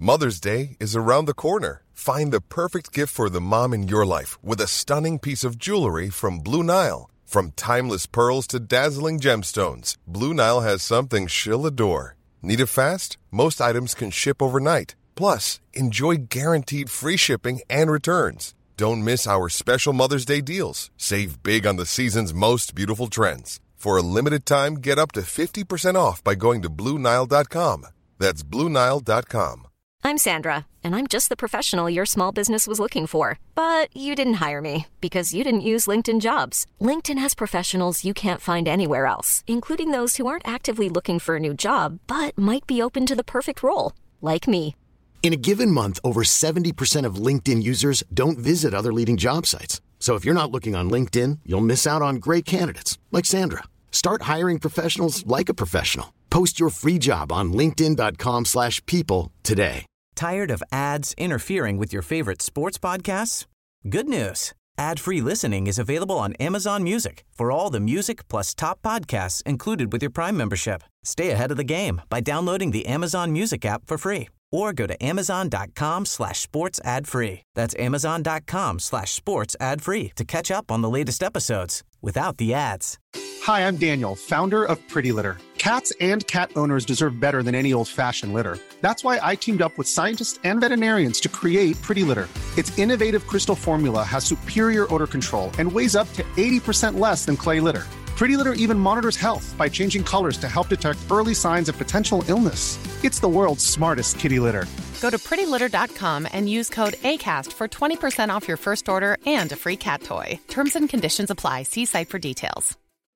Mother's Day is around the corner. Find the perfect gift for the mom in your life with a stunning piece of jewelry from Blue Nile. From timeless pearls to dazzling gemstones, Blue Nile has something she'll adore. Need it fast? Most items can ship overnight. Plus, enjoy guaranteed free shipping and returns. Don't miss our special Mother's Day deals. Save big on the season's most beautiful trends. For a limited time, get up to 50% off by going to BlueNile.com. That's BlueNile.com. I'm Sandra, and I'm just the professional your small business was looking for. But you didn't hire me because you didn't use LinkedIn Jobs. LinkedIn has professionals you can't find anywhere else, including those who aren't actively looking for a new job, but might be open to the perfect role, like me. In a given month, over 70% of LinkedIn users don't visit other leading job sites. So if you're not looking on LinkedIn, you'll miss out on great candidates like Sandra. Start hiring professionals like a professional. Post your free job on linkedin.com/people today. Tired of ads interfering with your favorite sports podcasts? Good news. Ad-free listening is available on Amazon Music for all the music plus top podcasts included with your Prime membership. Stay ahead of the game by downloading the Amazon Music app for free or go to amazon.com/sports ad free. That's amazon.com/sports ad free to catch up on the latest episodes without the ads. Hi, I'm Daniel, founder of Pretty Litter. Cats and cat owners deserve better than any old-fashioned litter. That's why I teamed up with scientists and veterinarians to create Pretty Litter. Its innovative crystal formula has superior odor control and weighs up to 80% less than clay litter. Pretty Litter even monitors health by changing colors to help detect early signs of potential illness. It's the world's smartest kitty litter. Go to prettylitter.com and use code ACAST for 20% off your first order and a free cat toy. Terms and conditions apply. See site for details.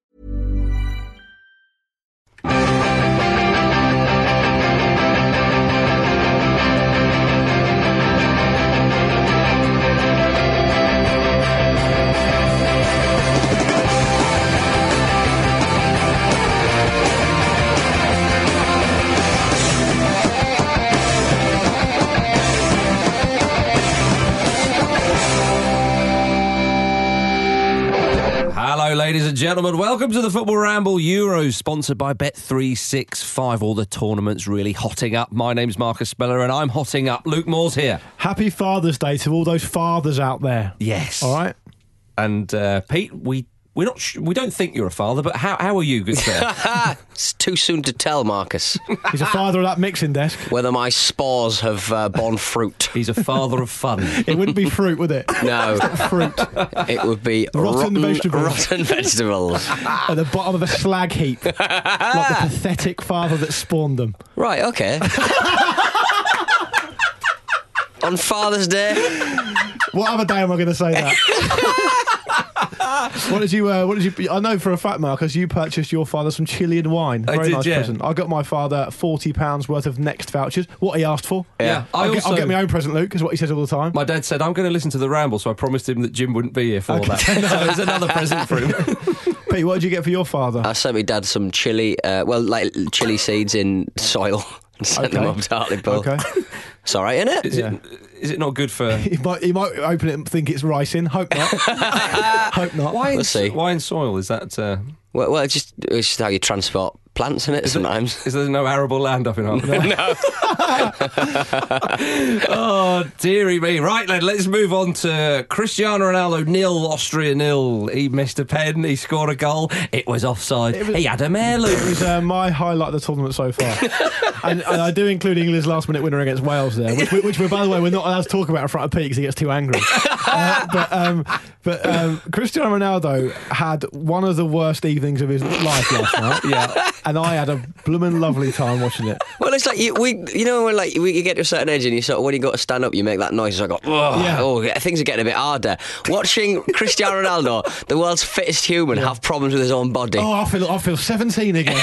Hello, ladies and gentlemen. Welcome to the Football Ramble Euros, sponsored by Bet365. All the tournaments really hotting up. My name's Marcus Speller, and I'm hotting up. Luke Moore's here. Happy Father's Day to all those fathers out there. Yes. All right. And Pete, we don't think you're a father, but how are you, good sir? It's too soon to tell, Marcus. He's a father of that mixing desk. Whether my spores have borne fruit. He's a father of fun. It wouldn't be fruit, would it? No. It's not fruit. It would be rotten vegetables. Rotten vegetables. At the bottom of a slag heap. Like the pathetic father that spawned them. Right, okay. On Father's Day. What other day am I going to say that? What did you? I know for a fact, Marcus, you purchased your father some Chilean wine. Very nice present. I got my father £40 worth of Next vouchers. What he asked for. Yeah. I'll get my own present, Luke, is what he says all the time. My dad said, I'm going to listen to the Ramble, so I promised him that Jim wouldn't be here for that. So there's another present for him. Pete, what did you get for your father? I sent my dad some chili, chili seeds in soil. And sent them up to Hartlepool. Okay. It's all right, isn't it? Is it not good for... He might open it and think it's ricin. Hope not. Hope not. Why in soil? Is that... Well, it's just how you transport plants in it sometimes. Is there no arable land up in Hartlepool? No. Oh, dearie me. Right, then, let's move on to Cristiano Ronaldo 0, Austria 0. He missed a pen, he scored a goal, it was offside. He had a mare, Luke. It was my highlight of the tournament so far. and I do include England's last-minute winner against Wales there, which by the way, we're not allowed to talk about in front of Pete because he gets too angry. But Cristiano Ronaldo had one of the worst evenings of his life last night. Yeah. And I had a blooming lovely time watching it. Well, it's like when you get to a certain age and you sort of, when you got to stand up, you make that noise. I go, things are getting a bit harder. Watching Cristiano Ronaldo, the world's fittest human, have problems with his own body. Oh, I feel 17 again.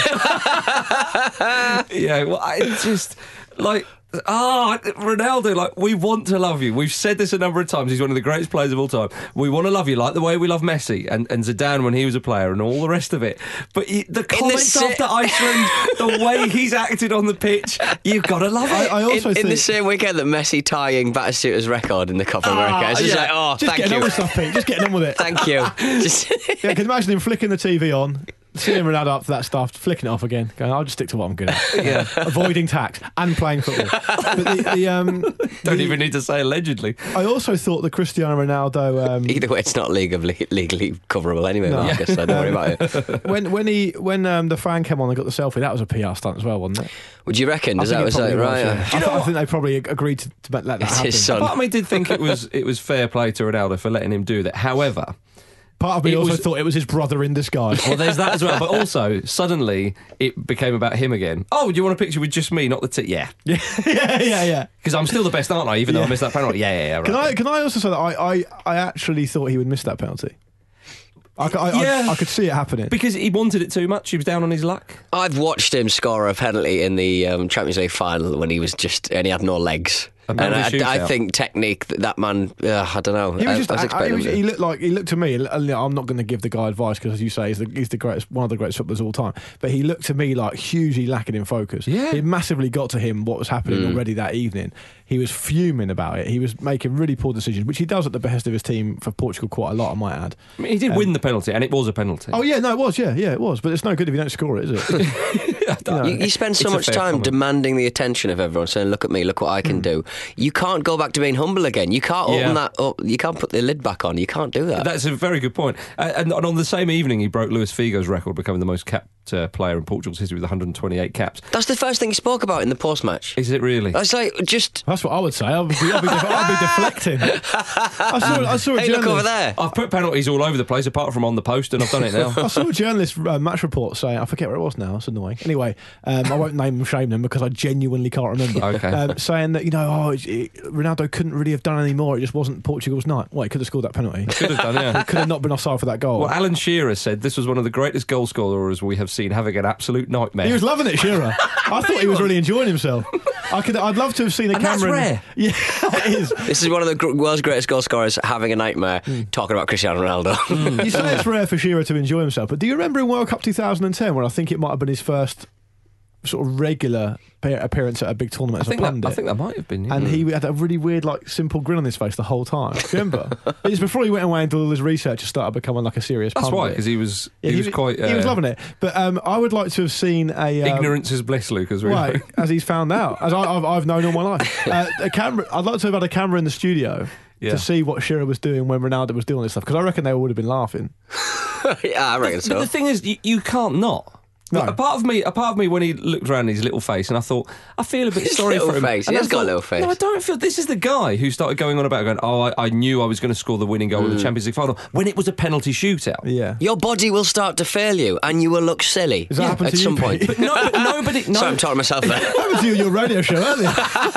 Yeah, well, it's just like. Ronaldo, like, we want to love you. We've said this a number of times. He's one of the greatest players of all time. We want to love you like the way we love Messi and Zidane when he was a player and all the rest of it. But the comments after Iceland, the way he's acted on the pitch, you've got to love it. I also think the same weekend that Messi tying Batistuta's record in the Copa America. It's just just thank you. Getting on with stuff, Pete. Just getting on with it. Thank you. I can imagine him flicking the TV on. seeing Ronaldo up for that stuff, flicking it off again, going, I'll just stick to what I'm good at. Avoiding tax and playing football. But Don't even need to say allegedly. I also thought the Cristiano Ronaldo... Either way, it's not legally coverable anyway, Marcus, so don't worry about it. When the fan came on and got the selfie, that was a PR stunt as well, wasn't it? Would you reckon? I think Right? I think they probably agreed to let that happen. His son. Part of me did think it was fair play to Ronaldo for letting him do that. However, part of me also thought it was his brother in disguise. Well, there's that as well. But also, suddenly, it became about him again. Oh, do you want a picture with just me, not the Yeah. Yeah. Because I'm still the best, aren't I? Even though I missed that penalty. Yeah. Right. Can I also say that I actually thought he would miss that penalty? I could see it happening. Because he wanted it too much. He was down on his luck. I've watched him score a penalty in the Champions League final when he was and he had no legs. And I think technique, that man, I don't know. He looked to me, I'm not going to give the guy advice because, as you say, he's the greatest, one of the greatest footballers of all time. But he looked to me like hugely lacking in focus. Yeah. It massively got to him what was happening already that evening. He was fuming about it. He was making really poor decisions, which he does at the behest of his team for Portugal quite a lot, I might add. I mean, he did win the penalty, and it was a penalty. Oh, yeah, no, it was, yeah, it was. But it's no good if you don't score it, is it? You spend so much time demanding the attention of everyone, saying, look at me, look what I can do. You can't go back to being humble again. You can't open that up. You can't put the lid back on. You can't do that. That's a very good point. And on the same evening, he broke Luis Figo's record, becoming the most capped player in Portugal's history with 128 caps. That's the first thing he spoke about in the post-match. Is it really? That's like, just... That's what I would say. I'll be deflecting. I saw a hey, journalist. look over there. I've put penalties all over the place, apart from on the post, and I've done it now. I saw a journalist match report saying, I forget where it was now, it's annoying. Anyway, I won't name and shame them because I genuinely can't remember. Okay. Saying that, Ronaldo couldn't really have done any more. It just wasn't Portugal's night. Well, he could have scored that penalty. Could have done, yeah. He could have not been offside for that goal. Well, Alan Shearer said this was one of the greatest goal scorers we have seen, having an absolute nightmare. He was loving it, Shearer. I thought he was really enjoying himself. I'd love to have seen a camera. That's rare. Yeah, it is. This is one of the world's greatest goal scorers having a nightmare talking about Cristiano Ronaldo. You say it's rare for Shearer to enjoy himself, but do you remember in World Cup 2010 when I think it might have been his first sort of regular appearance at a big tournament as a pundit? I think that might have been. Yeah. And he had a really weird, simple grin on his face the whole time. Do you remember? It was before he went away and did all his research and started becoming like a serious pundit. That's right, because he was quite... he was loving it. But I would like to have seen a... ignorance is bliss, Lucas, really. Right, as he's found out. As I've known all my life. A camera. I'd like to have had a camera in the studio to see what Shearer was doing when Ronaldo was doing this stuff, because I reckon they would have been laughing. Yeah, I reckon so. But the thing is, you can't not. No. A part of me, when he looked around his little face, and I thought, I feel a bit sorry for him. Face. He has got a little face. No, I don't feel. This is the guy who started going on about I knew I was going to score the winning goal in the Champions League final when it was a penalty shootout. Yeah, your body will start to fail you, and you will look silly. Does that happen at to some you, point. Pete? But nobody. Sorry, I'm talking to myself there. That happened to you on your radio show earlier.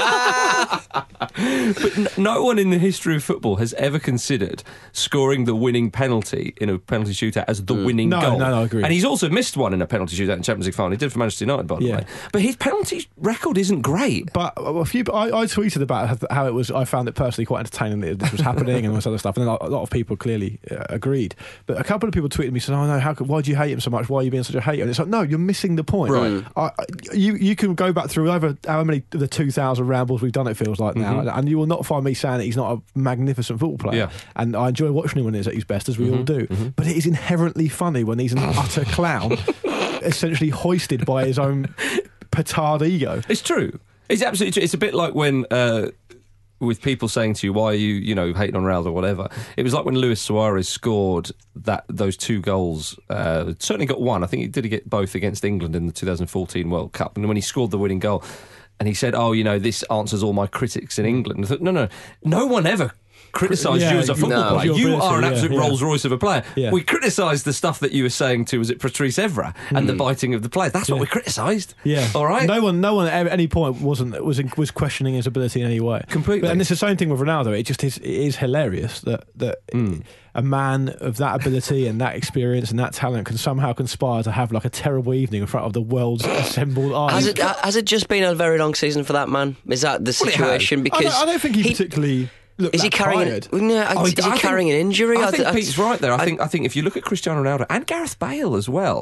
But no one in the history of football has ever considered scoring the winning penalty in a penalty shootout as the winning goal. No, I agree. And he's also missed one in a penalty shootout in Champions League final. He did for Manchester United, by the way. But his penalty record isn't great. But I tweeted about how it was. I found it personally quite entertaining that this was happening and all this other stuff. And then a lot of people clearly agreed. But a couple of people tweeted me saying, "Oh no, why do you hate him so much? Why are you being such a hater?" And it's like, no, you're missing the point. Right. You can go back through over how many of the 2,000 rambles we've done. It feels like now, and you will not find me saying that he's not a magnificent football player. Yeah. And I enjoy watching him when he's at his best, as we all do. But it is inherently funny when he's an utter clown, essentially hoisted by his own petard ego. It's true. It's absolutely true. It's a bit like when with people saying to you, why are you hating on Ronaldo or whatever. It was like when Luis Suarez scored those two goals. Certainly got one. I think he get both against England in the 2014 World Cup. And when he scored the winning goal, and he said, this answers all my critics in England. I thought, no one ever criticised you as a football player. You are an absolute Rolls Royce of a player. Yeah. We criticised the stuff that you were saying to, was it Patrice Evra, and the biting of the players. That's what we criticised. Yeah. All right? No one at any point was questioning his ability in any way. Completely. And it's the same thing with Ronaldo. It is hilarious that a man of that ability and that experience and that talent can somehow conspire to have like a terrible evening in front of the world's assembled eyes. Has it just been a very long season for that man? Is that the situation? Because I don't think he particularly... Is he carrying? Is he carrying an injury? I think Pete's right there. I think if you look at Cristiano Ronaldo and Gareth Bale as well,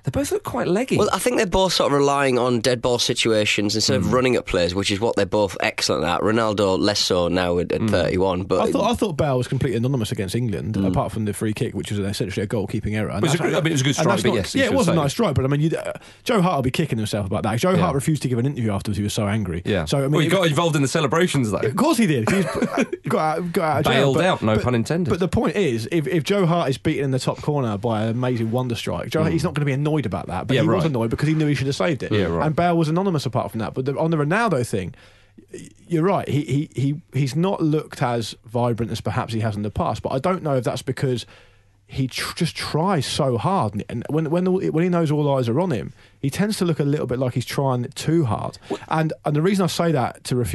They both look quite leggy. Well, I think they're both sort of relying on dead ball situations instead of running at players, which is what they're both excellent at. Ronaldo less so now at 31. But I thought Bale was completely anonymous against England, apart from the free kick, which was essentially a goalkeeping error. And it was a good strike, but yes. Yeah, it was a nice strike, but I mean, Joe Hart will be kicking himself about that. Joe Hart refused to give an interview afterwards. He was so angry. Yeah. So I mean, well, he got involved in the celebrations, though. Of course he did. He got out of jail. Bailed out, no pun intended. But the point is, if Joe Hart is beaten in the top corner by an amazing wonder strike, he's not going to be annoyed about that. But he was annoyed because he knew he should have saved it. Yeah, right. And Bale was anonymous apart from that. But on the Ronaldo thing, you're right. He's not looked as vibrant as perhaps he has in the past. But I don't know if that's because he just tries so hard, and when he knows all eyes are on him, he tends to look a little bit like he's trying too hard. And the reason I say that to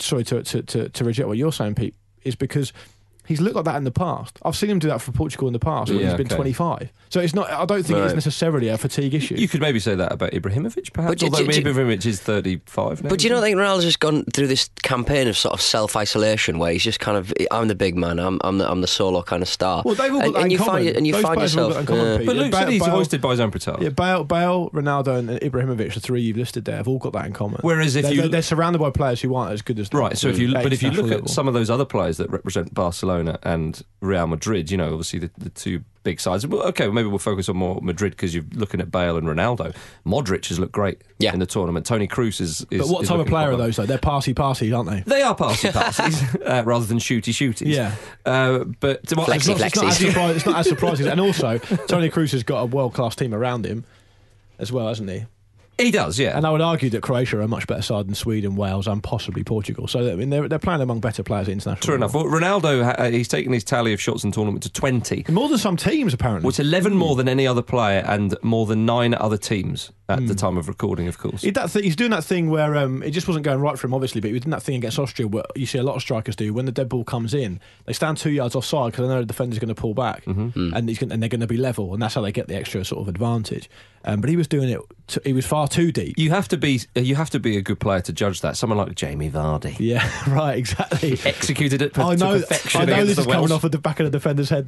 reject what you're saying, Pete, is because he's looked like that in the past. I've seen him do that for Portugal in the past when he's been 25. So it's not. I don't think it's necessarily a fatigue issue. You could maybe say that about Ibrahimovic, perhaps. Although Ibrahimovic is 35 now. But do you not think Ronaldo's just gone through this campaign of sort of self-isolation where he's just kind of, I'm the big man, I'm the solo kind of star. Well, they've all got that in common. You find yourself. But Luke said he's hoisted by his own petard. Yeah, Bale, Ronaldo, and Ibrahimovic, the three you've listed there, have all got that in common. Whereas they're surrounded by players who aren't as good as them. Right. So if you look at some of those other players that represent Barcelona and Real Madrid, obviously the two big sides. Well, okay, maybe we'll focus on more Madrid because you're looking at Bale and Ronaldo. Modric has looked great in the tournament. Tony Kroos is. But what type of player are those, though? They're passy, aren't they? They are passy rather than shooty. Yeah. But Flexi. It's not as surprising. And also, Tony Kroos has got a world-class team around him as well, hasn't he? He does, yeah. And I would argue that Croatia are a much better side than Sweden, Wales, and possibly Portugal. So I mean, they're playing among better players at international. True enough. Well, Ronaldo, he's taken his tally of shots in tournament to 20. More than some teams, apparently. Well, it's 11 more than any other player and more than 9 other teams at the time of recording, of course. He's doing that thing where it just wasn't going right for him, obviously, but he was doing that thing against Austria where you see a lot of strikers do. When the dead ball comes in, they stand 2 yards offside because they know the defender's going to pull back and they're going to be level, and that's how they get the extra sort of advantage. But he was doing it. He was far too deep. You have to be a good player to judge that. Someone like Jamie Vardy. Yeah, right, exactly. Executed it to perfection. I know this is coming off of the back of the defender's head.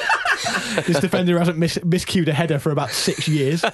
This defender hasn't miscued a header for about 6 years.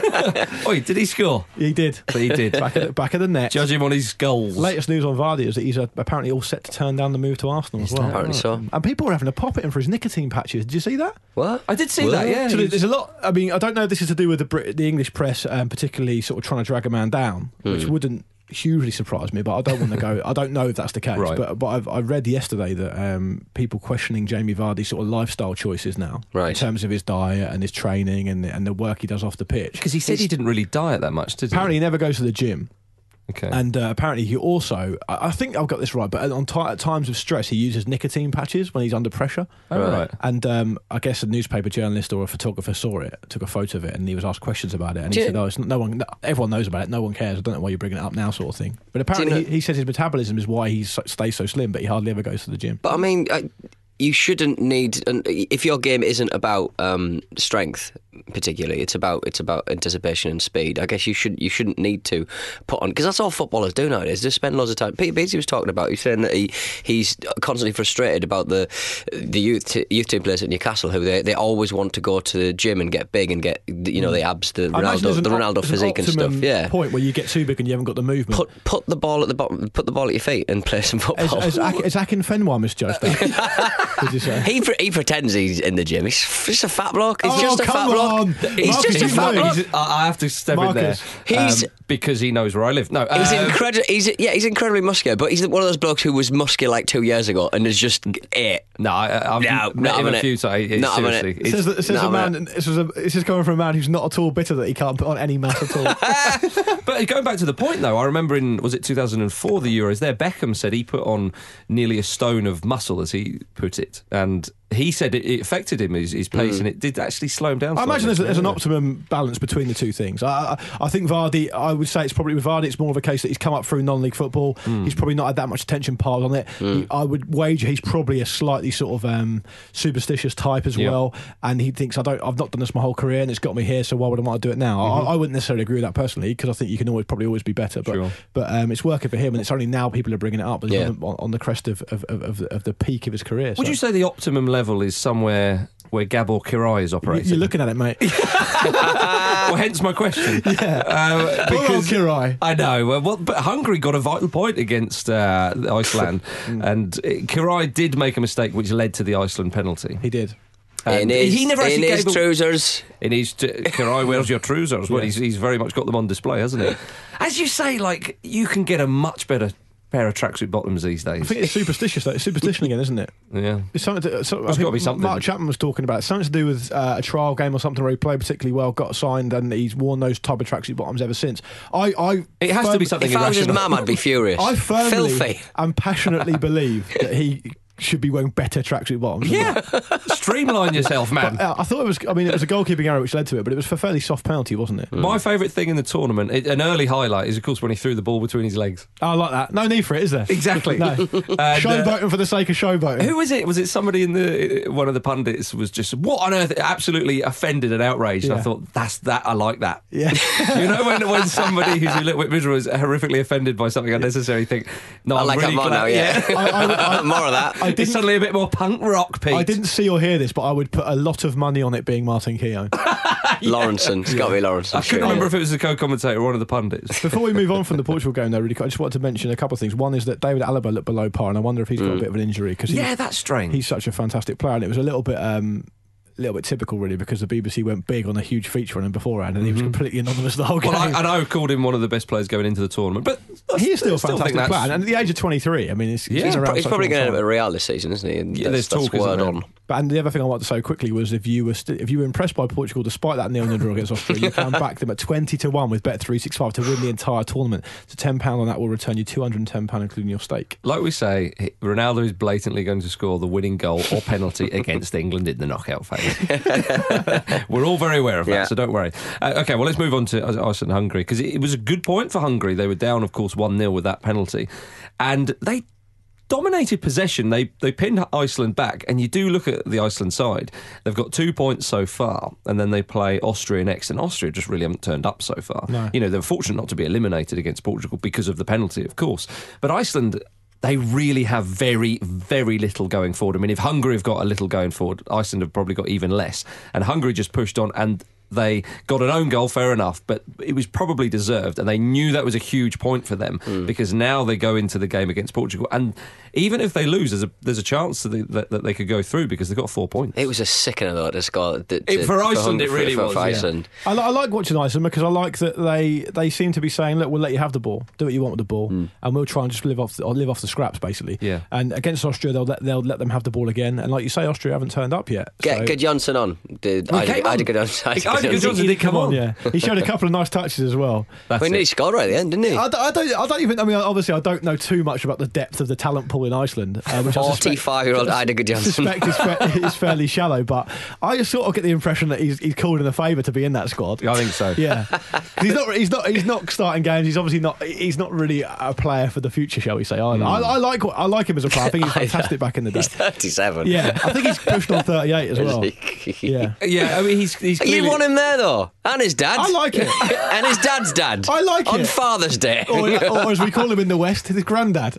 Oi, did he score? He did. But he did. Back of the net. Judge him on his goals. Latest news on Vardy is that he's apparently all set to turn down the move to Arsenal as well. Apparently so. And people were having a pop at him for his nicotine patches. Did you see that? What? I did see that, yeah. So there's a lot. I mean, I don't know if this is to do with the English press, particularly sort of trying to drag a man down, which wouldn't hugely surprise me, but I don't want to go. I don't know if that's the case, right. but I read yesterday that people questioning Jamie Vardy's sort of lifestyle choices now, in terms of his diet and his training and the work he does off the pitch. Because he said he didn't really diet that much, did he? Apparently, he never goes to the gym. Okay. And apparently he also, I think I've got this right, but at times of stress he uses nicotine patches when he's under pressure. Oh, right. And I guess a newspaper journalist or a photographer saw it, took a photo of it, and he was asked questions about it. And he said, "Oh, everyone knows about it. No one cares. I don't know why you're bringing it up now," sort of thing. But apparently he says his metabolism is why he stays so slim, but he hardly ever goes to the gym. But I mean, you shouldn't need, if your game isn't about strength particularly, it's about anticipation and speed. I guess you shouldn't need to put on, because that's all footballers do nowadays. They spend loads of time. Peter Beattie was talking about, he's saying that he's constantly frustrated about the youth team players at Newcastle who they always want to go to the gym and get big and get the abs, the Ronaldo physique and stuff. Yeah, point where you get too big and you haven't got the movement. Put the ball at the bottom, put the ball at your feet and play some football. Is Akin Fenwa misjudged that? Did you say? He pretends he's in the gym. He's just a fat bloke. He's just a fat bloke. He's Marcus, just a fat bloke. I have to step Marcus. in there. Because he knows where I live. No, he's incredibly muscular, but he's one of those blokes who was muscular like 2 years ago and is just it. No, I've met him a few times. Seriously, it says a man. This is coming from a man who's not at all bitter that he can't put on any mass at all. But going back to the point, though, I remember was it 2004 the Euros there? Beckham said he put on nearly a stone of muscle, as he put it, and he said it affected him, his pace, and it did actually slow him down. I imagine there's an optimum balance between the two things. I think Vardy, I would say it's probably with Vardy, it's more of a case that he's come up through non-league football. He's probably not had that much attention piled on it. I would wager he's probably a slightly sort of superstitious type as well, and he thinks I've not done this my whole career and it's got me here, so why would I want to do it now? I wouldn't necessarily agree with that personally, because I think you can always be better, but it's working for him, and it's only now people are bringing it up on the crest of the peak of his career. Would you say the optimum level is somewhere where Gabor Kirai is operating. You're looking at it, mate. Well, hence my question. Yeah. Because Kirai. I know. But Hungary got a vital point against Iceland, and Kirai did make a mistake which led to the Iceland penalty. He did. He never actually in his gave trousers. In his Kirai, where's your trousers? Well, Yeah. he's very much got them on display, hasn't he? As you say, like, you can get a much better pair of tracksuit bottoms these days. I think it's superstitious, though. It's superstition again, isn't it? Yeah. It's something to, I There's think gotta be something. Mark Chapman was talking about it. Something to do with a trial game or something where he played particularly well, got signed, and he's worn those type of tracksuit bottoms ever since. It has to be something If I was his irrational. mum, I'd be furious. I firmly Filthy. and passionately believe that he should be wearing better tracksuit bottoms. Yeah. Streamline yourself, man. I thought it was. I mean, it was a goalkeeping error which led to it, but it was for a fairly soft penalty, wasn't it? My favourite thing in the tournament, an early highlight, is of course when he threw the ball between his legs. Oh, I like that. No need for it, is there? Exactly. No. And, Showboating for the sake of showboating. Who was it? Was it somebody in one of the pundits was just, what on earth, absolutely offended and outraged. And I Yeah. thought, that's that, I like that. Yeah. You know, when somebody who's a little bit miserable is horrifically offended by something unnecessary, you think, no, I I'm like really that more glad. now, yeah. I More of that. It's suddenly a bit more punk rock, Pete. I didn't see or hear this, but I would put a lot of money on it being Martin Keown. Lawrenson. It's got to be Lawrenson. I couldn't remember if it was the co-commentator or one of the pundits. Before we move on from the Portugal game, though, really, I just wanted to mention a couple of things. One is that David Alaba looked below par, and I wonder if he's got a bit of an injury because Yeah, that's strange. he's such a fantastic player, and it was a little bit typical, really, because the BBC went big on a huge feature on him beforehand, and he was completely anonymous the whole game. Well, I know called him one of the best players going into the tournament, but he is still a I think fantastic that's- player, and at the age of 23, I mean, he's Yeah. been around He's such probably a long going to end time. up at Real this season, isn't he? And Yeah, there's that's talk, isn't word there? on. But and the other thing I wanted to say quickly was if you were impressed by Portugal despite that 0-0 draw against Austria, you can back them at 20-1 with Bet365 to win the entire tournament. So £10 on that will return you £210, including your stake. Like we say, Ronaldo is blatantly going to score the winning goal or penalty against England in the knockout phase. We're all very aware of that, Yeah. so don't worry. Okay, well, let's move on to Iceland and Hungary, because it was a good point for Hungary. They were down, of course, 1-0 with that penalty, and they dominated possession. They pinned Iceland back, and you do look at the Iceland side. They've got 2 points so far, and then they play Austria next, and Austria just really haven't turned up so far. No. You know, they're fortunate not to be eliminated against Portugal because of the penalty, of course. But Iceland, they really have very, very little going forward. I mean, if Hungary have got a little going forward, Iceland have probably got even less. And Hungary just pushed on, and they got an own goal, fair enough, but it was probably deserved, and they knew that was a huge point for them because now they go into the game against Portugal, and even if they lose, there's a chance that they could go through because they've got 4 points. It was a sickener, though, to score. For Iceland, it really was, For yeah. Iceland. I like watching Iceland because I like that they seem to be saying, look, we'll let you have the ball, do what you want with the ball, and we'll try and just live off the scraps, basically. Yeah. And against Austria, they'll let them have the ball again, and like you say, Austria haven't turned up yet. Get Johnson on. came on. Heidegger Johnson did come on. Yeah, he showed a couple of nice touches as well. That's He it. scored right at the end, didn't he? I don't even. I mean, obviously, I don't know too much about the depth of the talent pool in Iceland, which I 45-year-old Heidegger Johnson. suspect is fairly shallow. But I just sort of get the impression that he's called in a favour to be in that squad. I think so. Yeah, 'Cause he's not starting games. He's obviously not. He's not really a player for the future, shall we say? Either. I like him as a player. I think he's fantastic back in the day. He's 37. Yeah, I think he's pushed on 38 as well. Yeah. Yeah, I mean, he's clearly... You want him there, though. And his dad. I like it. And his dad's dad. I like On it. Father's Day. Or as we call him in the West, his granddad.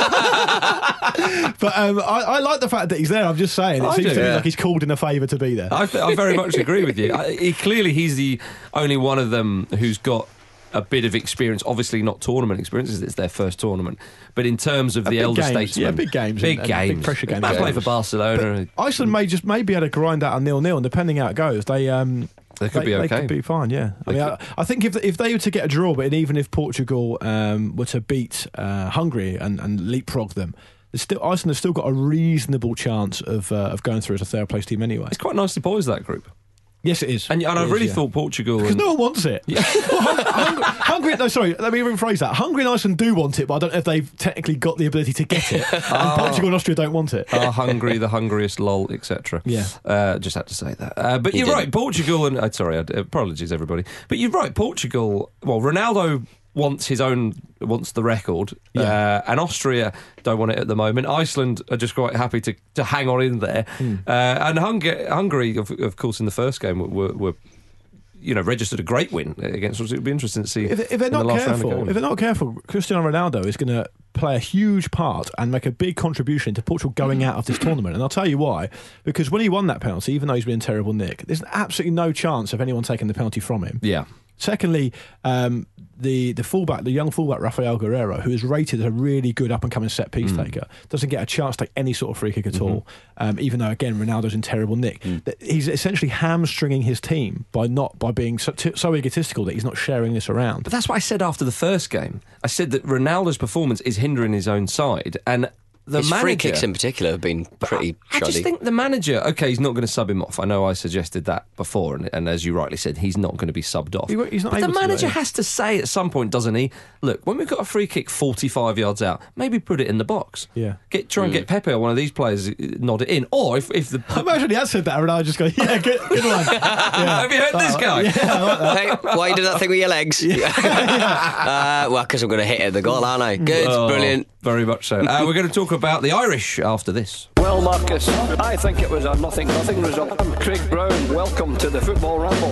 But I like the fact that he's there. I'm just saying, it I seems do, to me yeah. like he's called in a favour to be there. I very much agree with you. Clearly, he's the only one of them who's got a bit of experience. Obviously, not tournament experience, it's their first tournament. But in terms of the big elder games, statesmen, yeah, big games big and games, big pressure games. Man Yeah. play for Barcelona. Iceland may be able to grind out a 0-0, and depending how it goes, they could be okay. They could be fine. Yeah, I think if they were to get a draw, but even if Portugal were to beat Hungary and leapfrog them, Iceland has still got a reasonable chance of going through as a third place team anyway. It's quite nicely poised, that group. Yes, it is. And I It really is, yeah. thought Portugal... Because and- no one wants it. Well, Hungary, no, sorry, let me rephrase that. Hungary and Iceland do want it, but I don't know if they've technically got the ability to get it. And Portugal and Austria don't want it. Are Hungary the hungriest, lol, etc. Yeah. Just had to say that. But You you're right, didn't. Portugal and... apologies, everybody. But you're right, Portugal... Well, Ronaldo wants the record, Yeah. and Austria don't want it at the moment. Iceland are just quite happy to hang on in there, and Hungary, of course, in the first game were registered a great win against us. It would be interesting to see If they're in the not last round of careful, games. if they're not careful, Cristiano Ronaldo is going to play a huge part and make a big contribution to Portugal going out of this tournament. And I'll tell you why. Because when he won that penalty, even though he's been in terrible nick, there's absolutely no chance of anyone taking the penalty from him. Yeah. Secondly, the fullback, the young fullback Rafael Guerreiro, who is rated as a really good up-and-coming set-piece taker, doesn't get a chance to take any sort of free kick at all, even though, again, Ronaldo's in terrible nick. He's essentially hamstringing his team by being so egotistical that he's not sharing this around. But that's what I said after the first game. I said that Ronaldo's performance is hindering his own side, and his free kicks in particular have been pretty shoddy. I just think the manager, okay, he's not going to sub him off. I know I suggested that before, and as you rightly said, he's not going to be subbed off. He's not but able the manager to, has to say at some point, doesn't he? Look, when we've got a free kick 45 yards out, maybe put it in the box. Yeah. Try and get Pepe or one of these players nod it in. Or if the... Imagine he had said that and I just go, yeah, good one. Yeah. Have you heard this guy? Yeah, I like that. Hey, why you do that thing with your legs? Well, because I'm going to hit it at the goal, aren't I? Good, brilliant. Very much so. We're going to talk about the Irish after this. Well, Marcus, I think it was a 0-0 result. I'm Craig Brown. Welcome to the Football Ramble.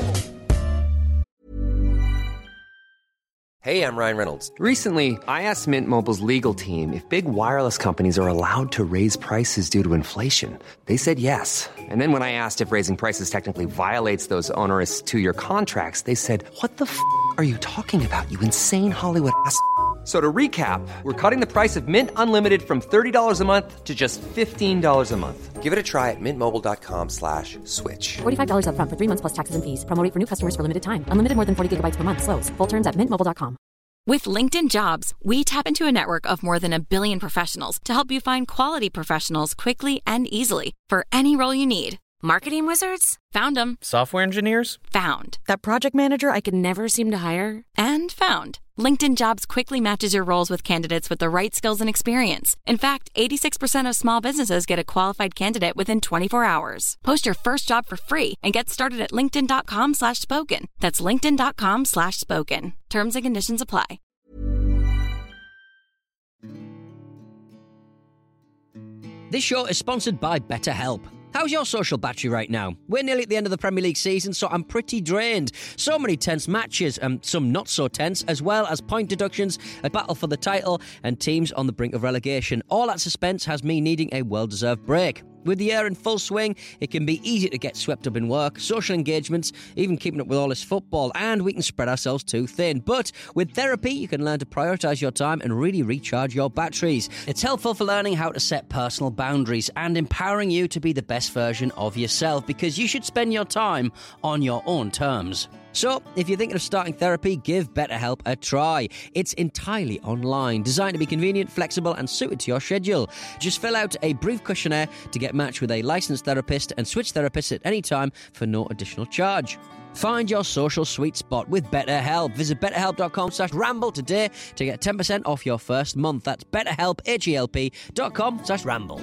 Hey, I'm Ryan Reynolds. Recently, I asked Mint Mobile's legal team if big wireless companies are allowed to raise prices due to inflation. They said yes. And then when I asked if raising prices technically violates those onerous 2-year contracts, they said, what the f*** are you talking about, you insane Hollywood ass f- So to recap, we're cutting the price of Mint Unlimited from $30 a month to just $15 a month. Give it a try at mintmobile.com/switch. $45 up front for 3 months plus taxes and fees. Promo rate for new customers for limited time. Unlimited more than 40 gigabytes per month. Slows full terms at mintmobile.com. With LinkedIn Jobs, we tap into a network of more than 1 billion professionals to help you find quality professionals quickly and easily for any role you need. Marketing wizards? Found them. Software engineers? Found. That project manager I could never seem to hire? And found. LinkedIn Jobs quickly matches your roles with candidates with the right skills and experience. In fact, 86% of small businesses get a qualified candidate within 24 hours. Post your first job for free and get started at linkedin.com/spoken. That's linkedin.com/spoken. Terms and conditions apply. This show is sponsored by BetterHelp. How's your social battery right now? We're nearly at the end of the Premier League season, so I'm pretty drained. So many tense matches, and some not so tense, as well as point deductions, a battle for the title, and teams on the brink of relegation. All that suspense has me needing a well-deserved break. With the year in full swing, it can be easy to get swept up in work, social engagements, even keeping up with all this football, and we can spread ourselves too thin. But with therapy, you can learn to prioritise your time and really recharge your batteries. It's helpful for learning how to set personal boundaries and empowering you to be the best version of yourself, because you should spend your time on your own terms. So, if you're thinking of starting therapy, give BetterHelp a try. It's entirely online, designed to be convenient, flexible, and suited to your schedule. Just fill out a brief questionnaire to get matched with a licensed therapist and switch therapists at any time for no additional charge. Find your social sweet spot with BetterHelp. Visit betterhelp.com/ramble today to get 10% off your first month. That's betterhelp, HELP.com/ramble.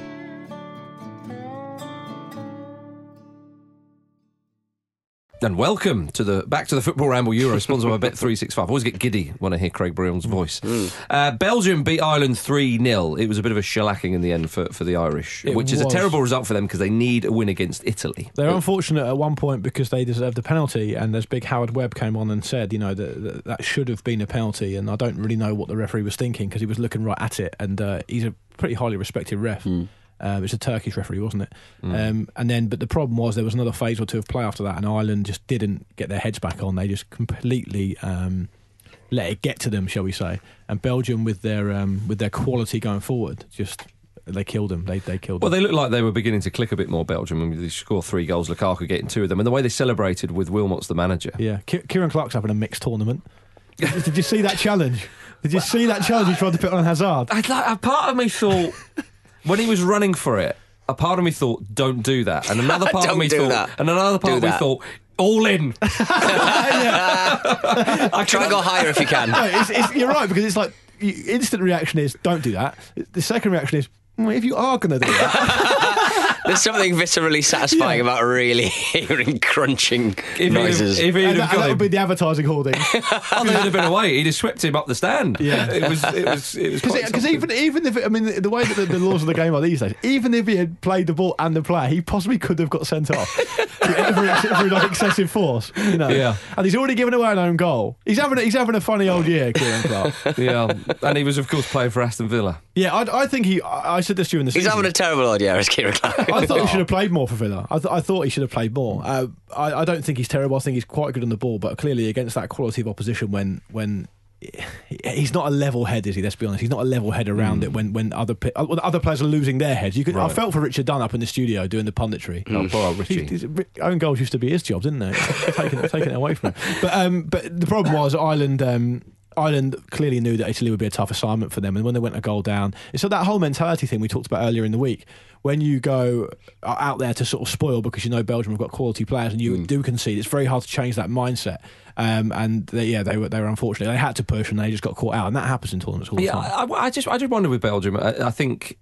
And welcome to back to the Football Ramble Euro, sponsored by Bet365. I always get giddy when I hear Craig Brown's voice. Belgium beat Ireland 3-0. It was a bit of a shellacking in the end for the Irish, which is a terrible result for them because they need a win against Italy. They're unfortunate at one point because they deserved a penalty, and as big Howard Webb came on and said, that should have been a penalty, and I don't really know what the referee was thinking because he was looking right at it, and he's a pretty highly respected ref. It's a Turkish referee, wasn't it? But the problem was there was another phase or two of play after that, and Ireland just didn't get their heads back on. They just completely let it get to them, shall we say? And Belgium, with their quality going forward, they killed them. They killed them. Well, they looked like they were beginning to click a bit more, Belgium. I mean, they scored 3 goals, Lukaku getting 2 of them, and the way they celebrated with Wilmots, the manager. Yeah, Kieran Clark's having a mixed tournament. Did you see that challenge? Did you see that challenge he tried to put on Hazard? A part of me thought, when he was running for it, a part of me thought, don't do that. And another part of me thought, all in. I try to go higher if you can. No, you're right, because it's like, instant reaction is, don't do that. The second reaction is, if you are going to do that. There's something viscerally satisfying about really hearing crunching noises. That would be the advertising hoarding. Oh, they'd have been away. He'd have swept him up the stand. Yeah, it was because even if the way that the laws of the game are these days, even if he had played the ball and the player, he possibly could have got sent off through like excessive force. Yeah. And he's already given away an own goal. He's having a funny old year, Kieran Clark. Yeah, and he was of course playing for Aston Villa. Yeah, I think I said this during the season. He's having a terrible old year, as Kieran Clark. I thought he should have played more for Villa. I thought he should have played more. I don't think he's terrible. I think he's quite good on the ball, but clearly against that quality of opposition, when he's not a level head, is he? Let's be honest. He's not a level head around it when other players are losing their heads. I felt for Richard Dunn up in the studio doing the punditry. Oh, poor old Richie. Own goals used to be his job, didn't they? taking it away from him. But the problem was Ireland clearly knew that Italy would be a tough assignment for them, and when they went a goal down, it's that whole mentality thing we talked about earlier in the week. When you go out there to sort of spoil because you know Belgium have got quality players and you do concede, it's very hard to change that mindset. And they were unfortunate. They had to push and they just got caught out, and that happens in tournaments all the time. I just wonder with Belgium. I think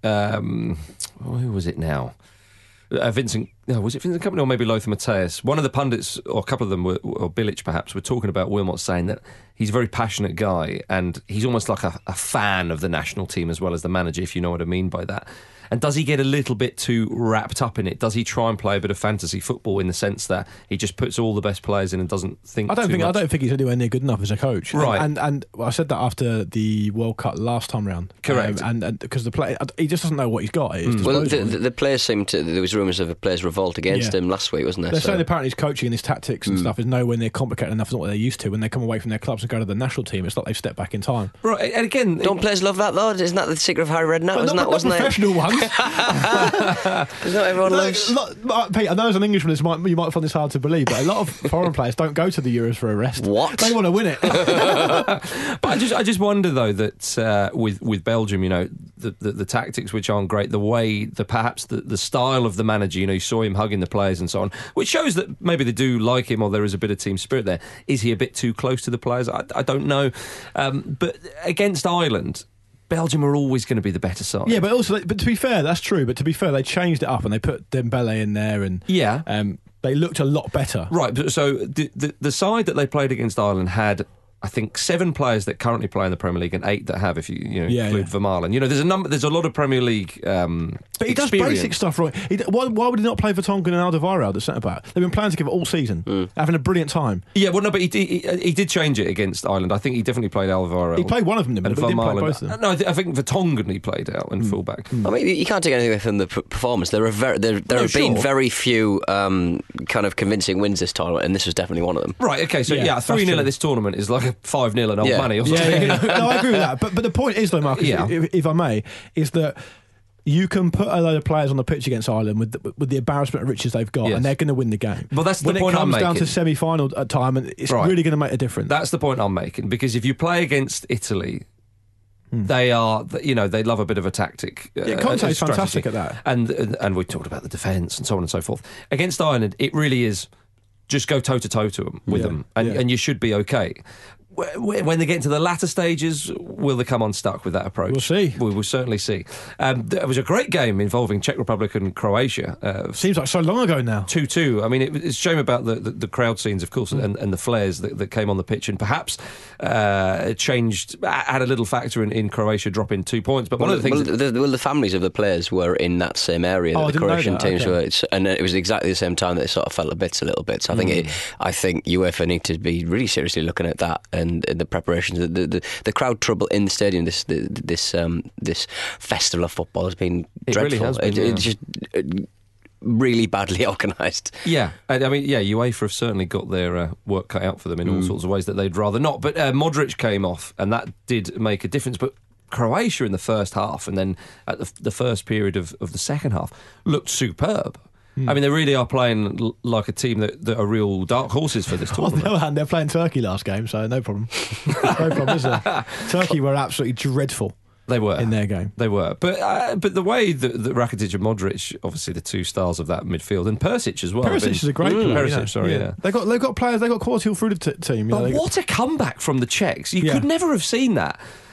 who was it now? Was it Vincent Kompany or maybe Lothar Matthäus? One of the pundits, or a couple of them, or Bilic perhaps, were talking about Wilmot, saying that he's a very passionate guy and he's almost like a fan of the national team as well as the manager, if you know what I mean by that. And does he get a little bit too wrapped up in it? Does he try and play a bit of fantasy football in the sense that he just puts all the best players in and doesn't think? I don't think he's anywhere near good enough as a coach. Right. And I said that after the World Cup last time round. Correct. And because the player, he just doesn't know what he's got. Well, the players seemed to. There was rumours of a players' revolt against him last week, wasn't there? They're saying apparently his coaching and his tactics and stuff is nowhere near complicated enough. It's not what they're used to when they come away from their clubs and go to the national team. It's like they've stepped back in time. Right. And again, don't players love that though? Isn't that the secret of Harry Redknapp? Not professional ones. Not everyone loves. Pete, I know as an Englishman you might find this hard to believe, but a lot of foreign players don't go to the Euros for a rest. What? They want to win it. But I just wonder though that with Belgium, the tactics which aren't great, the way perhaps the style of the manager, you saw him hugging the players and so on, which shows that maybe they do like him or there is a bit of team spirit there. Is he a bit too close to the players? I don't know. But against Ireland, Belgium are always going to be the better side. Yeah, but to be fair, that's true. But to be fair, they changed it up and they put Dembele in there, and they looked a lot better. Right. So the side that they played against Ireland had, I think, 7 players that currently play in the Premier League and 8 that have, if you include Vermaelen. There's a lot of Premier League. But he does basic stuff right. Why would he not play Vertonghen and Alderweireld at centre back? They've been playing together all season, having a brilliant time. Yeah, well, no, but he did change it against Ireland. I think he definitely played Alderweireld. He played one of them, but he didn't play both of them. No, I think Vertonghen he played out in fullback. I mean, you can't take anything away from the performance. There have been very few kind of convincing wins this tournament, and this was definitely one of them. Right. Okay. So 3-0 at this tournament is like a 5-0 and old money or something. Yeah. No, I agree with that. But the point is, though, Marcus, if I may, is that you can put a load of players on the pitch against Ireland with the embarrassment of riches they've got, and they're going to win the game. Well, that's the point I'm making. When it comes down to semi-final time, and it's really going to make a difference. That's the point I'm making, because if you play against Italy, they are, they love a bit of a tactic. Conte's fantastic at that. And we talked about the defence and so on and so forth. Against Ireland, it really is just go toe-to-toe to them with them, and you should be okay. When they get into the latter stages, will they come unstuck with that approach? We'll see. We will certainly see. There was a great game involving Czech Republic and Croatia. Seems like so long ago now. 2-2. I mean, it's a shame about the crowd scenes, of course, and the flares that came on the pitch, and perhaps had a little factor in Croatia dropping 2 points. But one of the things... the families of the players were in that same area that the Croatian teams were. And it was exactly the same time that they sort of felt the bits a little bit. So I think UEFA need to be really seriously looking at that. And the preparations, the crowd trouble in the stadium, this festival of football has been dreadful. Really has been, it's just really badly organised. Yeah, I mean, UEFA have certainly got their work cut out for them in all sorts of ways that they'd rather not. But Modric came off, and that did make a difference. But Croatia in the first half, and then at the first period of the second half, looked superb. I mean, they really are playing like a team that are real dark horses for this tournament. On the other hand, they're playing Turkey last game, so no problem. No problem, is there? Turkey were absolutely dreadful. They were in their game. They were, but the way that Rakitic and Modric, obviously the two stars of that midfield, and Perisic as well. Perisic is a great player. Perisic, sorry, yeah. They've got players. They've got quality all through the team. But what a comeback from the Czechs! You could never have seen that.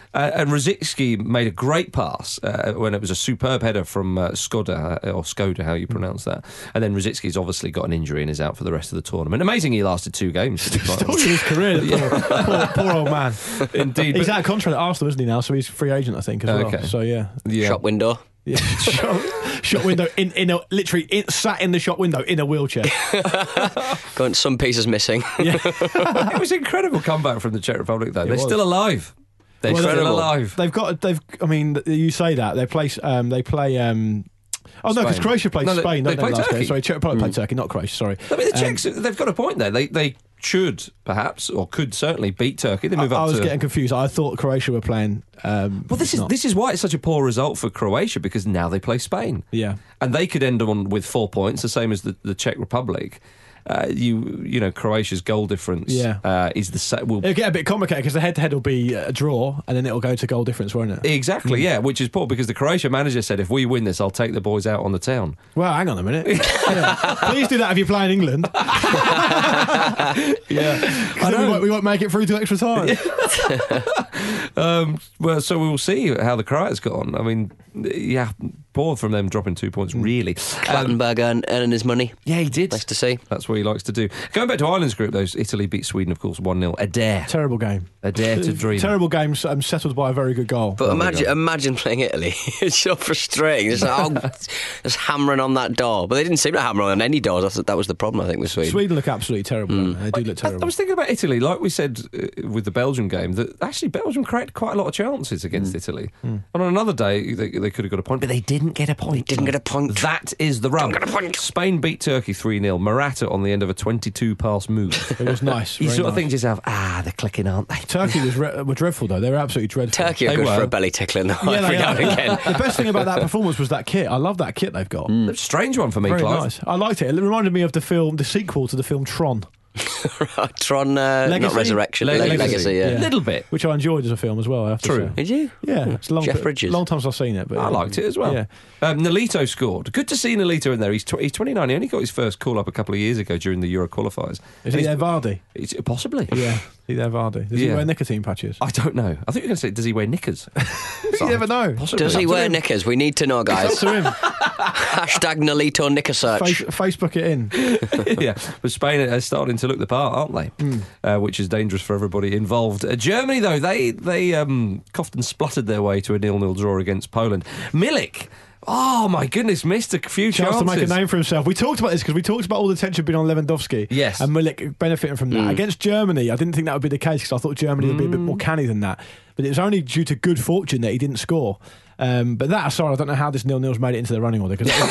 And Rosicky made a great pass when it was a superb header from Skoda, how you pronounce that. And then Rosicki's obviously got an injury and is out for the rest of the tournament. Amazing he lasted 2 games. Story of his career. Poor old man. Indeed. He's out of contract at Arsenal, isn't he, now? So he's free agent, I think, as well. Okay. So, yeah. Shop window. Yeah. Shop window, sat in the shop window in a wheelchair. Going, some pieces missing. It was an incredible comeback from the Czech Republic, though. They're still alive. They're still alive. I mean, you say that. They play oh, no, because Croatia played Spain. They played last Turkey. game. Sorry, Czech Republic played Turkey, not Croatia, sorry. I mean, the Czechs, they've got a point there. They should, perhaps, or could certainly beat Turkey. They move up. I was getting confused. I thought Croatia were playing. Well, this is why it's such a poor result for Croatia, because now they play Spain. Yeah. And they could end on with 4 points, the same as the Czech Republic. You know, Croatia's goal difference is the same. It'll get a bit complicated because the head-to-head will be a draw and then it'll go to goal difference, won't it? Exactly, yeah, which is poor because the Croatia manager said, if we win this, I'll take the boys out on the town. Well, hang on a minute. Please do that if you're playing England. I know. We won't make it through to extra time. Well, so we'll see how the Croats got on. I mean, yeah, poor from them dropping 2 points, really. Clattenburg earning his money. Yeah, he did. Nice to see. That's what he likes to do. Going back to Ireland's group, though, Italy beat Sweden, of course, 1-0. A dare. Terrible game. A dare to dream. Terrible game settled by a very good goal. But imagine playing Italy. It's so frustrating. It's like, just hammering on that door. But they didn't seem to hammer on any doors. That was the problem, I think, with Sweden. Sweden look absolutely terrible. They do look terrible. I was thinking about Italy, like we said with the Belgium game, that actually Belgium created quite a lot of chances against Italy. And on another day, they could have got a point, but they didn't get a point. That is the rub. Spain beat Turkey 3-0. Morata on the end of a 22-pass move. It was nice. You sort of think to yourself, they're clicking, aren't they? Turkey were dreadful, though. They were absolutely dreadful. Turkey are good for a belly tickling, though, every now and again. The best thing about that performance was that kit. I love that kit they've got. A strange one for me, Very Clive. nice. I liked it. It reminded me of the sequel to the film Tron. Tron, not Resurrection, Legacy, yeah. A little bit. Which I enjoyed as a film as well, I have to say. Did you? Yeah. It's Jeff Bridges. Long time since I've seen it. But I liked it as well. Yeah. Nolito scored. Good to see Nolito in there. He's 29. He only got his first call-up a couple of years ago during the Euro qualifiers. Is he there, Vardy? Possibly. Yeah. Is he there, Vardy? Does he wear nicotine patches? I don't know. I think you're going to say, does he wear knickers? You never know. Possibly. Does he wear knickers? We need to know, guys. It's up to him. Hashtag Nolito knicker search. Facebook it in. Yeah, but Spain are starting to look the part, aren't they? Which is dangerous for everybody involved. Germany, though, they coughed and spluttered their way to a 0-0 draw against Poland. Milik, oh my goodness, missed a few chances to make a name for himself. We talked about this because we talked about all the attention being on Lewandowski. Yes. And Milik benefiting from that. Against Germany, I didn't think that would be the case because I thought Germany would be a bit more canny than that. But it was only due to good fortune that he didn't score. But that aside, I don't know how this 0-0's made it into the running order because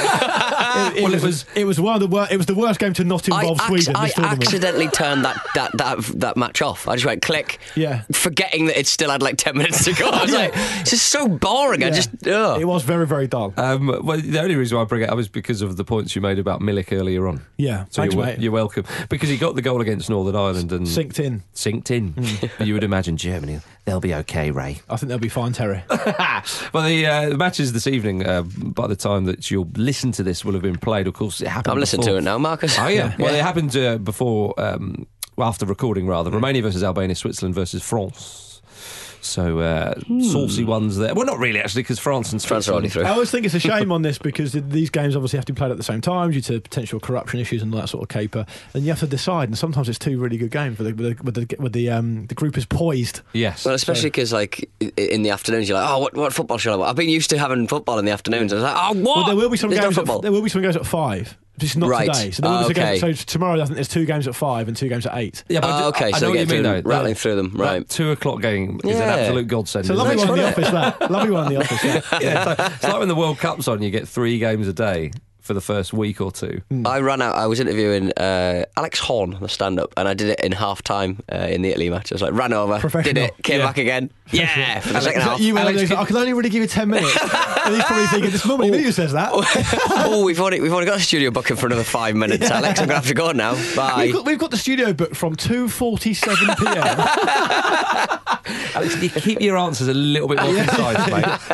it was the worst game to not involve Sweden. I accidentally turned that match off. I just went click, forgetting that it still had like 10 minutes to go. I was like, it's just so boring. It was very, very dull. Well, the only reason why I bring it up is because of the points you made about Milik earlier on. Yeah, so thanks, mate. You're welcome. Because he got the goal against Northern Ireland and synced in. You would imagine Germany, they'll be okay, Ray. I think they'll be fine, Terry. Well, the matches this evening, by the time that you'll listen to this, will have been played. Of course, it happened. I'm listening to it now, Marcus. Oh, yeah. Well, it happened before, after recording, rather. Romania versus Albania, Switzerland versus France. So, saucy ones there. Well, not really, actually, because France are already through. I always think it's a shame on this because these games obviously have to be played at the same time due to potential corruption issues and all that sort of caper. And you have to decide, and sometimes it's two really good games where the group is poised. Yes. Well, especially because, like, in the afternoons, you're like, oh, what football shall I watch? I've been used to having football in the afternoons. I was like, oh, what? Well, there will be some There's games. no football. There will be some games at 5. Just not today. So, so tomorrow, I think there's 2 games at 5 and 2 games at 8. Yeah, but okay. I So know what you mean, though. Rattling through them, right? That 2 o'clock game is an absolute godsend. It's a lovely one in the office, that. Lovely one in the office, yeah. It's like when the World Cup's on, you get 3 games a day for the first week or 2. I ran out. I was interviewing Alex Horn, the stand-up, and I did it in half time in the Italy match. I was like, ran over, did it, came back again. Yeah, for the second half. I can only really give you 10 minutes. And he's probably thinking, this moment video says that. We've only got a studio booking for another 5 minutes, Alex. I'm going to have to go now. Bye. We've got the studio booked from 2:47 p.m. Alex, you keep your answers a little bit more concise,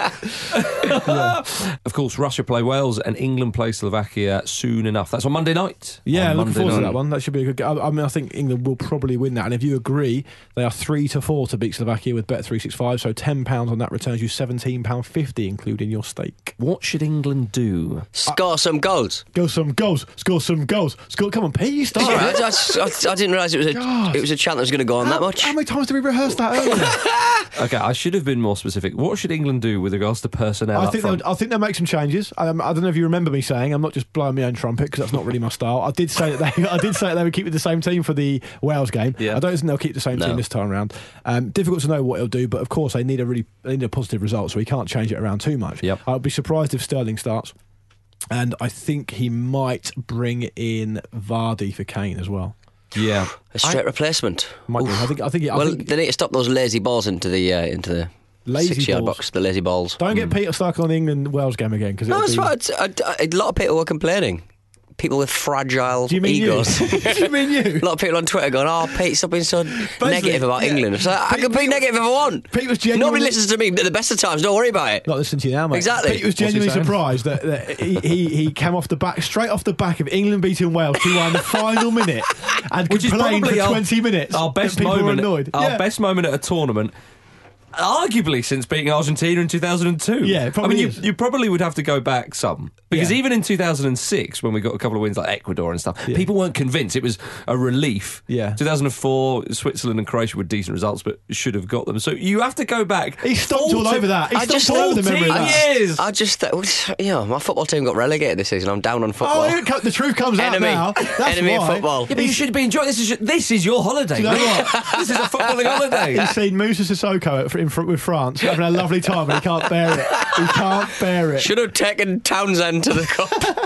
mate. Of course, Russia play Wales and England play Slovakia soon enough. That's on Monday night. Yeah, on looking Monday forward to night. that one. That should be a good game. I mean, I think England will probably win that. And if you agree, they are 3-4 to beat Slovakia with Bet365. So £10 on that returns you £17.50, including your stake. What should England do? Score some goals. Score some goals. Come on, Pete, you start. Sorry, I didn't realise it was a chant that was going to go on that much. How many times did we rehearse that earlier? Okay, I should have been more specific. What should England do with regards to personnel I up front? think they'll make some changes. I don't know if you remember me saying, I'm not just blowing my own trumpet because that's not really my style. I did say that they would keep with the same team for the Wales game. Yeah. I don't think they'll keep the same team this time around. Difficult to know what he'll do, but of course they need a positive result, so he can't change it around too much. Yep. I'll be surprised if Sterling starts, and I think he might bring in Vardy for Kane as well. Yeah, a straight replacement. Might be. I think they need to stop those lazy balls into the lazy 6-yard balls. box. The lazy balls. Don't get Peter stuck on the England-Wales game again because that's right. A lot of people were complaining. People with fragile egos. Do you mean you? A lot of people on Twitter going, "Oh, Pete, stop being so negative about England." So I can be negative if I want. Pete was genuinely... Nobody listens to me at the best of times. Don't worry about it. Not listening to you now, mate. Exactly. Pete was genuinely surprised that he came straight off the back of England beating Wales 2-1 in the final minute and complained for 20 minutes. Our best people moment. were annoyed. Best moment at a tournament. Arguably since beating Argentina in 2002. Yeah, probably is. You probably would have to go back some. Because even in 2006, when we got a couple of wins like Ecuador and stuff, people weren't convinced. It was a relief. Yeah. 2004, Switzerland and Croatia were decent results, but should have got them. So you have to go back. He stomped all over that. He stomped all over the memory of that. Years. I just, my football team got relegated this season. I'm down on football. Oh, the truth comes out now. That's enemy why. of football. Yeah, but you should be enjoying this. This is your holiday. Do you know what? This is a footballing holiday. He's seen Moussa Sissoko with France having a lovely time, and he can't bear it. He can't bear it. Should have taken Townsend to the cup.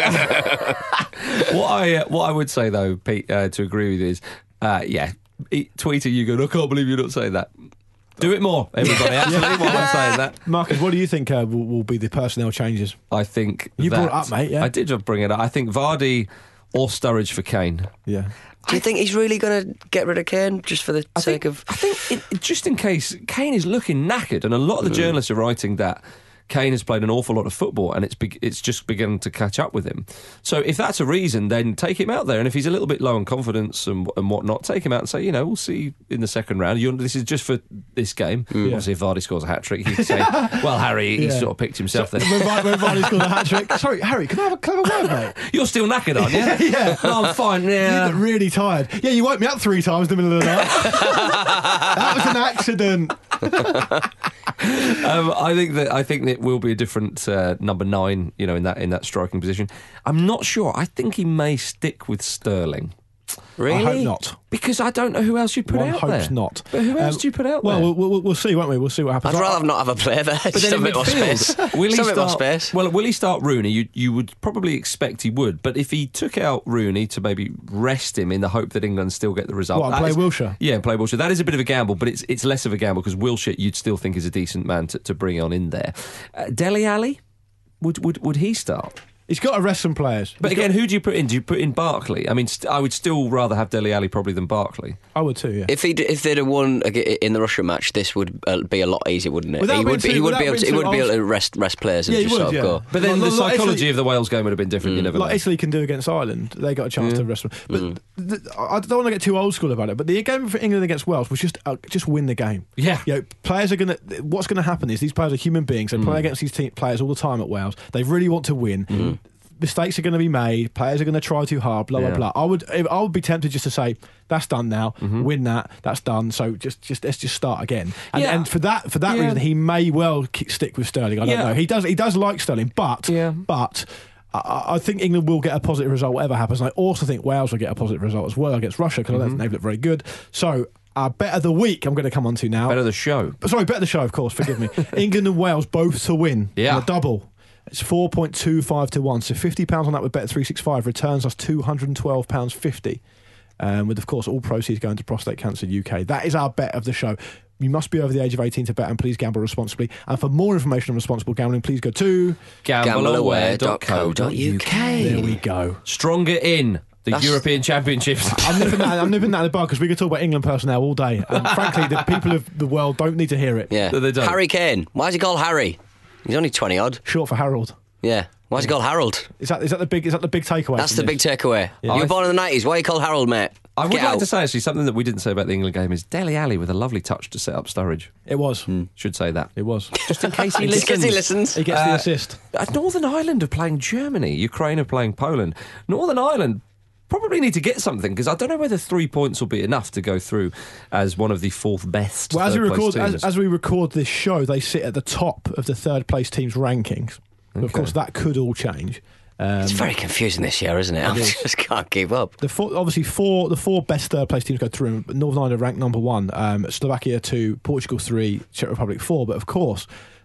What I would say though, Pete, to agree with you is, tweeting you going, I can't believe you're not saying that. Do it more, everybody. Absolutely, what I'm saying that. Marcus, what do you think will be the personnel changes? I think you brought it up, mate. Yeah, I did bring it up. I think Vardy or Sturridge for Kane. Yeah. Do you think he's really going to get rid of Kane just for the sake of... I think just in case, Kane is looking knackered, and a lot of the journalists are writing that Kane has played an awful lot of football and it's just begun to catch up with him. So if that's a reason, then take him out there. And if he's a little bit low on confidence and whatnot, take him out and say, we'll see in the second round. This is just for this game. Obviously, if Vardy scores a hat-trick, he can say, well, Harry, he sort of picked himself then. When Vardy scores a hat-trick... Sorry, Harry, can I have a clever word, mate? You're still knackered, aren't you? Yeah. No, I'm fine, yeah. You look really tired. Yeah, you woke me up 3 times in the middle of the night. That was an accident. I think that will be a different number 9, in that striking position. I'm not sure. I think he may stick with Sterling. Really? I hope not. Because I don't know who else you put out there. One hopes not. But who else do you put out there? Well, we'll see, won't we? We'll see what happens. I'd rather not have a player there. But Just then a bit more space. More space. Well, will he start Rooney? You would probably expect he would. But if he took out Rooney to maybe rest him in the hope that England still get the result. Play Wilshere? Yeah, play Wilshere. That is a bit of a gamble, but it's less of a gamble because Wilshere you'd still think is a decent man to bring on in there. Dele Alli? Would he start? He's got to rest some players. But again, who do you put in? Do you put in Barkley? I mean, I would still rather have Dele Alli probably than Barkley. I would too, yeah. If they'd have won in the Russia match, this would be a lot easier, wouldn't it? He would be able to rest players and just sort of go. But then the psychology of the Wales game would have been different. You never know. Like Italy can do against Ireland. They got a chance to rest them. But I don't want to get too old school about it, but the game for England against Wales was just win the game. Yeah. Players are going to... What's going to happen is these players are human beings. They play against these players all the time at Wales. They really want to win. Mistakes are going to be made. Players are going to try too hard. Blah blah blah. I would be tempted just to say that's done now. Win that. That's done. So just let's just start again. And for that reason, he may well stick with Sterling. I don't know. He does like Sterling, but I think England will get a positive result whatever happens. And I also think Wales will get a positive result as well against Russia because I don't think they've looked very good. So. Our bet of the week I'm going to come on to now. Bet of the show. Sorry, bet of the show, of course. Forgive me. England and Wales both to win. Yeah. A double. It's 4.25 to 1. So £50 on that with Bet365 returns us £212.50. With, of course, all proceeds going to Prostate Cancer UK. That is our bet of the show. You must be over the age of 18 to bet, and please gamble responsibly. And for more information on responsible gambling, please go to gambleaware.co.uk. There we go. Stronger in The European Championships. I'm nipping that in the bud because we could talk about England personnel all day. And frankly, the people of the world don't need to hear it. Yeah. They don't. Harry Kane. Why is he called Harry? He's only 20 odd. Short for Harold. Yeah. Why is he called Harold? Is that the big takeaway? That's the big takeaway. Yeah. You were born in the 90s. Why are you called Harold, mate? I would Get like out. to say, actually, something that we didn't say about the England game is Dele Alli with a lovely touch to set up Sturridge. It was. Should say that. It was. Just in case he Just listens. 'cause he listens. He gets the assist. Northern Ireland are playing Germany. Ukraine are playing Poland. Northern Ireland probably need to get something because I don't know whether 3 points will be enough to go through as one of the fourth best. Well, third-place teams. as we record this show, they sit at the top of the third place team's rankings. But of course, that could all change. It's very confusing this year, isn't it? I just can't keep up. The four best third place teams go through. Northern Ireland ranked number 1, Slovakia 2, Portugal 3, Czech Republic 4. But of course,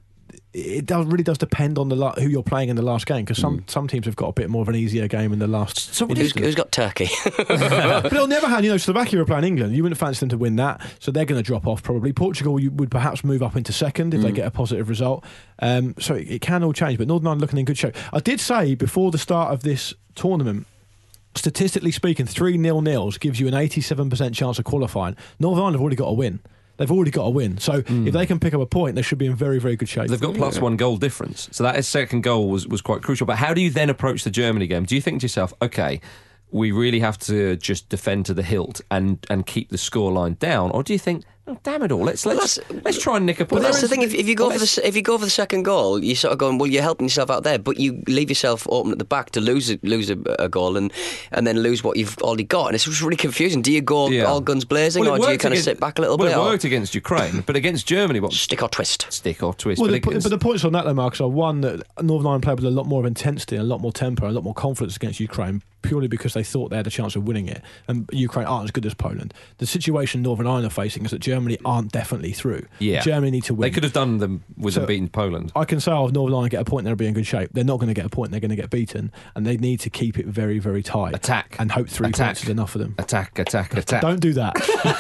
it really does depend on who you're playing in the last game because some teams have got a bit more of an easier game in the last. So who's got Turkey? But on the other hand, Slovakia are playing England. You wouldn't fancy them to win that, so they're going to drop off probably. Portugal, you would perhaps move up into second if they get a positive result. So it can all change. But Northern Ireland looking in good shape. I did say before the start of this tournament, statistically speaking, 3 0-0s gives you an 87% chance of qualifying. Northern Ireland have already got a win. They've already got a win. So if they can pick up a point, they should be in very, very good shape. They've got plus 1 goal difference. So that second goal was quite crucial. But how do you then approach the Germany game? Do you think to yourself, OK, we really have to just defend to the hilt and keep the scoreline down? Or do you think, oh, damn it all, let's try and nick a point? But that's the thing. If you go for the second goal, you're sort of going, well, you're helping yourself out there, but you leave yourself open at the back to lose a goal and then lose what you've already got, and it's just really confusing. Do you go all guns blazing, or do you kind of sit back a little bit? It worked against Ukraine, but against Germany, what? Stick or twist. Well, but the points on that, though, Marcus, are one that Northern Ireland played with a lot more of intensity and a lot more temper and a lot more confidence against Ukraine, purely because they thought they had a chance of winning it, and Ukraine aren't as good as Poland. The situation Northern Ireland are facing is that Germany aren't definitely through. Yeah. Germany need to win. They could have done them with them beating Poland. I can say, if Northern Ireland get a point, they'll be in good shape. They're not going to get a point, they're going to get beaten, and they need to keep it very, very tight. Attack. And hope 3 points is enough for them. Attack. Don't do that.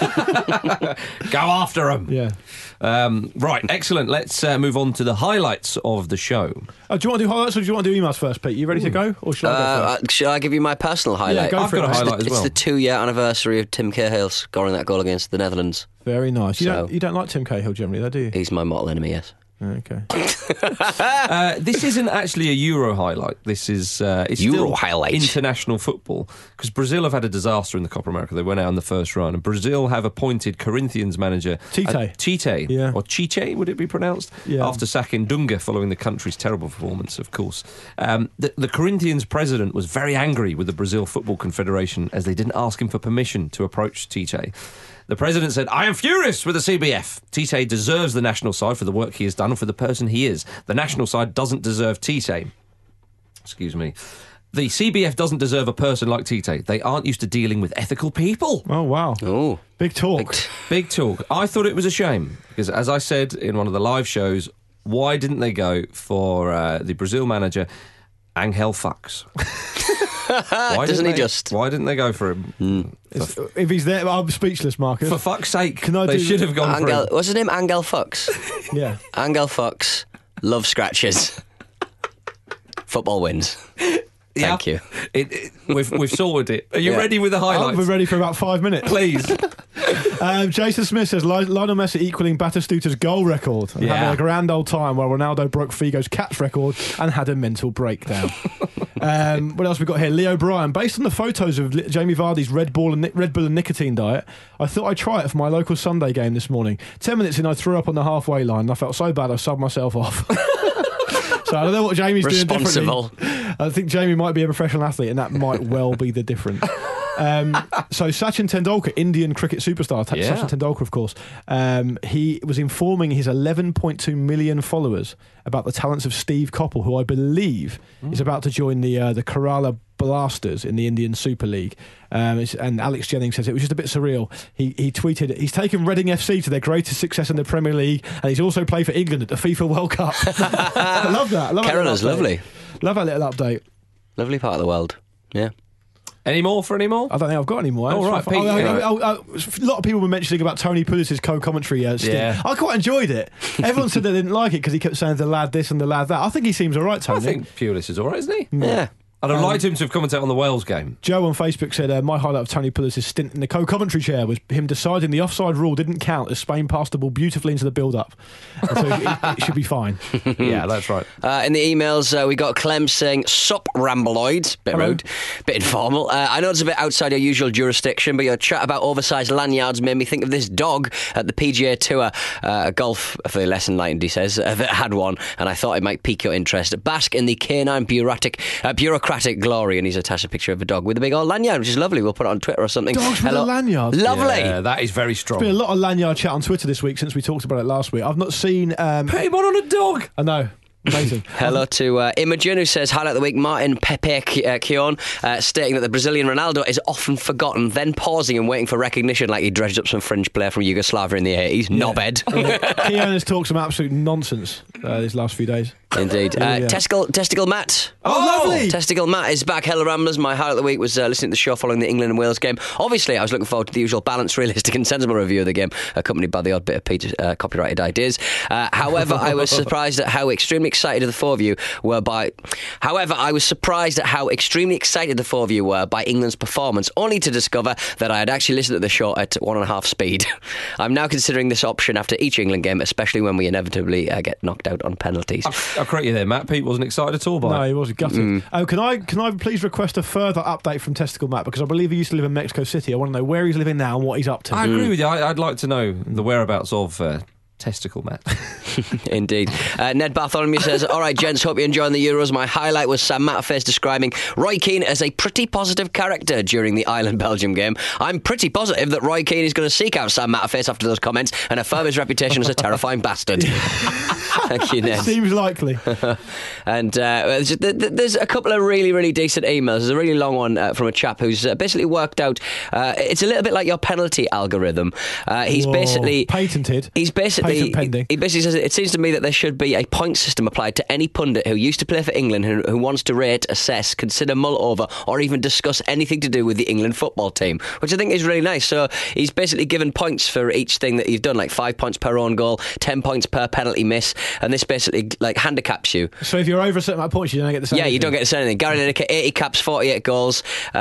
Go after them. Yeah. Right, excellent. Let's move on to the highlights of the show. Do you want to do highlights or do you want to do emails first, Pete? You ready to go? Or should I go first? Should I give you my personal highlight? Yeah, I've got a highlight as well. It's the 2-year anniversary of Tim Cahill scoring that goal against the Netherlands. Very nice. You don't like Tim Cahill generally, though, do you? He's my mortal enemy, yes. Okay. This isn't actually a Euro highlight. This is it's Euro still highlight. International football, because Brazil have had a disaster in the Copa America. They went out in the first round, and Brazil have appointed Corinthians manager Tite, yeah, or Chiche, would it be pronounced? Yeah. After sacking Dunga following the country's terrible performance, of course. The Corinthians president was very angry with the Brazil Football Confederation as they didn't ask him for permission to approach Tite. The president said, I am furious with the CBF. Tite deserves the national side for the work he has done and for the person he is. The national side doesn't deserve Tite. Excuse me. The CBF doesn't deserve a person like Tite. They aren't used to dealing with ethical people. Oh, wow. Oh, big talk. Big talk. I thought it was a shame because, as I said in one of the live shows, why didn't they go for the Brazil manager, Angel Fuchs? Why didn't they go for him? If he's there, I'm speechless, Marcus. For fuck's sake, they should have gone for him. What's his name? Angel Fuchs. Yeah. Angel Fuchs. Love scratches. Football wins. Thank you. We've sorted it. Are you ready with the highlights? I've been ready for about 5 minutes. Please. Jason Smith says Lionel Messi equaling Batistuta's goal record and having a grand old time while Ronaldo broke Figo's catch record and had a mental breakdown. What else we got here? Leo Bryan. Based on the photos of Jamie Vardy's Red Bull and nicotine diet, I thought I'd try it for my local Sunday game this morning. 10 minutes in, I threw up on the halfway line and I felt so bad I subbed myself off. So I don't know what Jamie's doing differently. I think Jamie might be a professional athlete and that might well be the difference. So Sachin Tendulkar, Indian cricket superstar, Sachin Tendulkar, of course, he was informing his 11.2 million followers about the talents of Steve Coppell, who I believe is about to join the Kerala Blasters in the Indian Super League. And Alex Jennings says it was just a bit surreal. He tweeted, he's taken Reading FC to their greatest success in the Premier League, and he's also played for England at the FIFA World Cup. I love that. Kerala's lovely. Love that little update. Lovely part of the world. Yeah. Any more? I don't think I've got any more. All right, Pete. A lot of people were mentioning about Tony Pullis's co-commentary stint. Yeah. I quite enjoyed it. Everyone said they didn't like it because he kept saying the lad this and the lad that. I think he seems all right, Tony. I think Pulis is all right, isn't he? Yeah. I'd have liked him to have commented on the Wales game. Joe on Facebook said, my highlight of Tony Pulis' stint in the co-commentary chair was him deciding the offside rule didn't count as Spain passed the ball beautifully into the build-up. And so it should be fine. Yeah, that's right. In the emails, we got Clem saying, "Sup, Ramboloids." Bit rude, bit informal. I know it's a bit outside your usual jurisdiction, but your chat about oversized lanyards made me think of this dog at the PGA Tour golf for the less enlightened, he says, that had one, and I thought it might pique your interest. Bask in the canine bureaucratic glory, and he's attached a picture of a dog with a big old lanyard, which is lovely. We'll put it on Twitter or something. Dogs with a lanyard? Lovely. Yeah, that is very strong. There's been a lot of lanyard chat on Twitter this week since we talked about it last week. I've not seen... Put him on a dog! I know. Amazing. Hello to Imogen, who says, highlight of the week, Martin Pepe Kion, stating that the Brazilian Ronaldo is often forgotten, then pausing and waiting for recognition like he dredged up some fringe player from Yugoslavia in the 80s. Yeah. Knobhead. Kion has talked some absolute nonsense these last few days. Indeed. Testicle Matt. Oh, lovely. Testicle Matt is back. Hello, Ramblers. My highlight of the week was listening to the show following the England and Wales game. Obviously, I was looking forward to the usual balanced, realistic and sensible review of the game, accompanied by the odd bit of Peter's copyrighted ideas. However, I was surprised at how extremely excited the four of you were by... However, I was surprised at how extremely excited the four of you were by England's performance, only to discover that I had actually listened to the show at 1.5 speed. I'm now considering this option after each England game, especially when we inevitably get knocked out on penalties. I'll correct you there, Matt. Pete wasn't excited at all by it. No, he was gutted. Can I please request a further update from Testicle Matt, because I believe he used to live in Mexico City. I want to know where he's living now and what he's up to. I agree with you. I'd like to know the whereabouts of Testicle Matt. Indeed. Ned Bartholomew says, alright gents, hope you're enjoying the Euros. My highlight was Sam Matterface describing Roy Keane as a pretty positive character during the Ireland-Belgium game. I'm pretty positive that Roy Keane is going to seek out Sam Matterface after those comments and affirm his reputation as a terrifying bastard. Thank you, Ned. Seems likely. And there's a couple of really, really decent emails. There's a really long one from a chap who's basically worked out, it's a little bit like your penalty algorithm. He's basically... Patented. He's basically... Patent pending. He basically says, it seems to me that there should be a point system applied to any pundit who used to play for England who wants to rate, assess, consider, mull over, or even discuss anything to do with the England football team, which I think is really nice. So he's basically given points for each thing that you've done, like 5 points per own goal, 10 points per penalty miss, and this basically like handicaps you. So if you're over a certain amount of points, you don't get the same. Yeah, you don't get the same anything. Gary Lineker, 80 caps, 48 goals,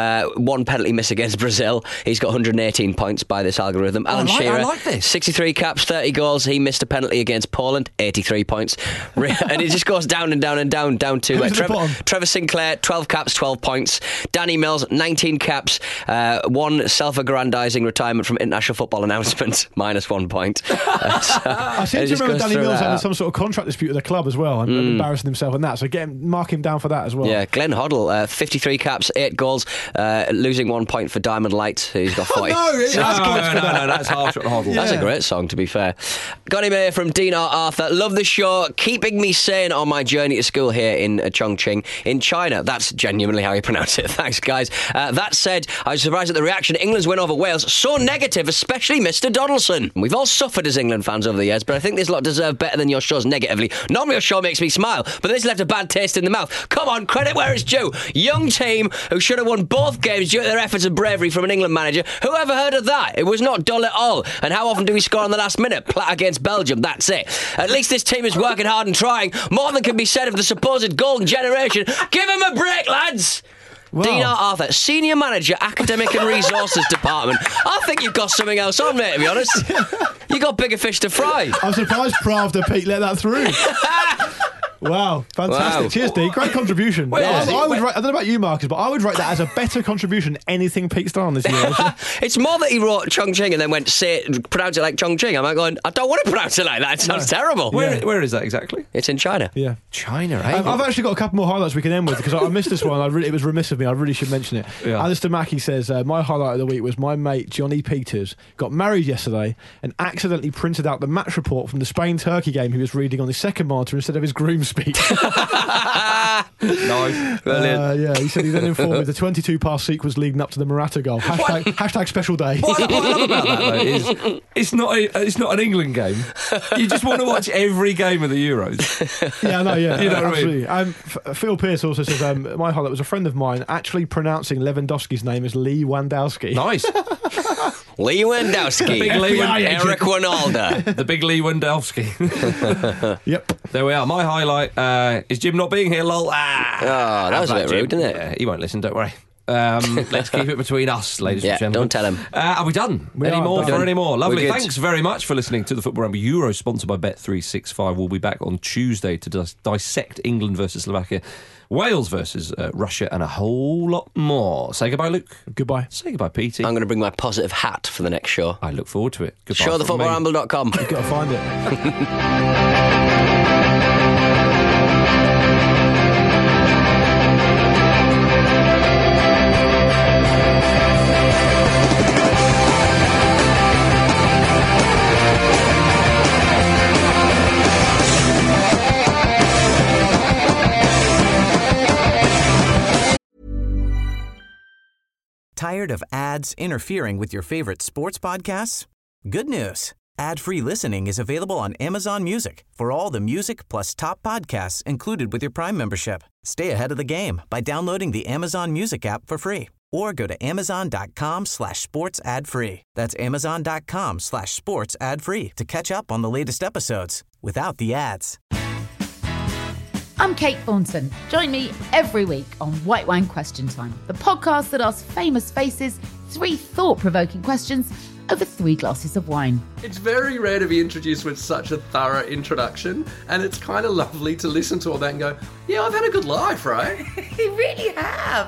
1 penalty miss against Brazil. He's got 118 points by this algorithm. Alan Shearer, I like this. 63 caps, 30 goals. He missed a penalty against Poland, 83 points. And it just goes down and down and down to Trevor Sinclair, 12 caps, 12 points. Danny Mills, 19 caps, 1 self-aggrandising retirement from international football announcement, -1 point. I seem to remember Danny Mills having some sort of contract dispute with the club as well and embarrassing himself in that, so mark him down for that as well. Yeah, Glenn Hoddle, 53 caps, 8 goals, losing 1 point for Diamond Light. He's got 40. No, that's harsh on Hoddle. That's a great song, to be fair. Got him here from Dean R. Arthur. Love the show, keeping me sane on my journey to school here in Chongqing in China. That's genuinely how you pronounce it. Thanks, guys. That said, I was surprised at the reaction to England's win over Wales. So negative, especially Mr. Donaldson. We've all suffered as England fans over the years, but I think this lot deserve better than your shows negatively. Normally your show makes me smile, but this left a bad taste in the mouth. Come on, credit where it's due. Young team who should have won both games due to their efforts and bravery from an England manager. Who ever heard of that? It was not dull at all. And how often do we score on the last minute? Platt against Belgium, that's it. At least this team is working hard and trying. More than can be said of the supposed golden generation. Give them a break, lads! Wow. Dean R. Arthur, Senior Manager, Academic and Resources Department. I think you've got something else on, mate, to be honest. You got bigger fish to fry. I'm surprised Pravda Pete let that through. Wow, fantastic. Wow. Cheers, Dee. Great contribution. I would rate, I don't know about you, Marcus, but I would rate that as a better contribution than anything Pete's done on this year. It's more that he wrote Chongqing and then went, pronounce it like Chongqing. I'm like going, I don't want to pronounce it like that. It sounds terrible. Where is that exactly? It's in China. Yeah. China, eh? I've actually got a couple more highlights we can end with because I missed this one. It was remiss of me. I really should mention it. Yeah. Alistair Mackey says, my highlight of the week was my mate Johnny Peters got married yesterday and accidentally printed out the match report from the Spain-Turkey game he was reading on his second monitor instead of his groom's speech. Nice. Brilliant. Yeah, he said he then informed me the 22 pass sequence leading up to the Morata goal. Hashtag special day. What I love about that, though, is it's not an England game. You just want to watch every game of the Euros. Yeah, no, yeah. You know what absolutely. I mean? Phil Pearce also says, my highlight was a friend of mine actually pronouncing Lewandowski's name as Lee Wandowski. Nice. Lewandowski. Big Lee Eric Wijnaldum. The big Lewandowski. Yep. There we are. My highlight is Jim not being here, lol. That was a bit rude, didn't it? Yeah, he won't listen, don't worry. Let's keep it between us, ladies and gentlemen. Don't tell him. Are we done? Any more? Lovely. Thanks very much for listening to the Football Ramble Euro, sponsored by Bet365. We'll be back on Tuesday to dissect England versus Slovakia, Wales versus Russia, and a whole lot more. Say goodbye, Luke. Goodbye. Say goodbye, Petey. I'm going to bring my positive hat for the next show. I look forward to it. Goodbye. Showthefootballramble.com. You've got to find it. Tired of ads interfering with your favorite sports podcasts? Good news. Ad-free listening is available on Amazon Music for all the music plus top podcasts included with your Prime membership. Stay ahead of the game by downloading the Amazon Music app for free or go to amazon.com/sports ad free. That's amazon.com/sports ad free to catch up on the latest episodes without the ads. I'm Kate Thornton. Join me every week on White Wine Question Time, the podcast that asks famous faces 3 thought-provoking questions over 3 glasses of wine. It's very rare to be introduced with such a thorough introduction, and it's kind of lovely to listen to all that and go, yeah, I've had a good life, right? You really have.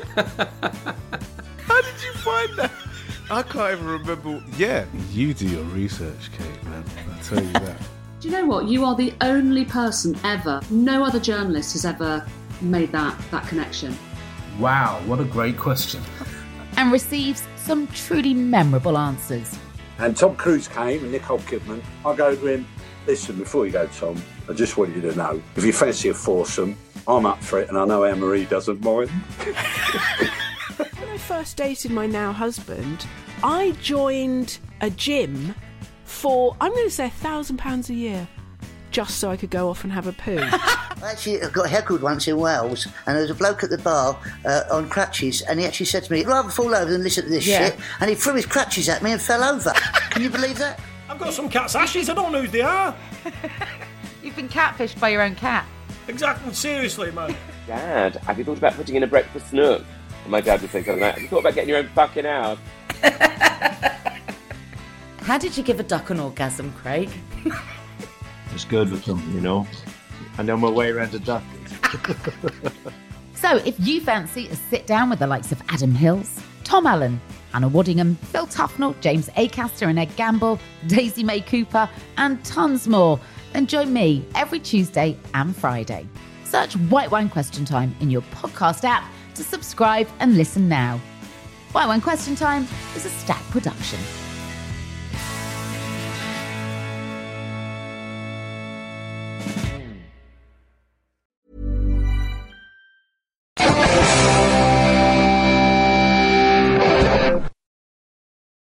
How did you find that? I can't even remember. Yeah, you do your research, Kate, man. I'll tell you that. Do you know what? You are the only person ever, no other journalist has ever made that connection. Wow, what a great question. And receives some truly memorable answers. And Tom Cruise came and Nicole Kidman. I go to him, listen, before you go, Tom, I just want you to know, if you fancy a foursome, I'm up for it, and I know Anne-Marie doesn't mind. When I first dated my now husband, I joined a gym for, I'm going to say, £1,000 a year, just so I could go off and have a poo. I actually got heckled once in Wales, and there was a bloke at the bar on crutches, and he actually said to me, I'd rather fall over than listen to this shit, and he threw his crutches at me and fell over. Can you believe that? I've got some cat's ashes, I don't know who they are. You've been catfished by your own cat. Exactly, seriously, man. Dad, have you thought about putting in a breakfast nook? And my dad would say something like, have you thought about getting your own fucking house? How did you give a duck an orgasm, Craig? It's good with them, you know. I know my way around a duck. So, if you fancy a sit-down with the likes of Adam Hills, Tom Allen, Anna Waddingham, Phil Tufnell, James Acaster and Ed Gamble, Daisy May Cooper, and tons more, then join me every Tuesday and Friday. Search White Wine Question Time in your podcast app to subscribe and listen now. White Wine Question Time is a Stack production.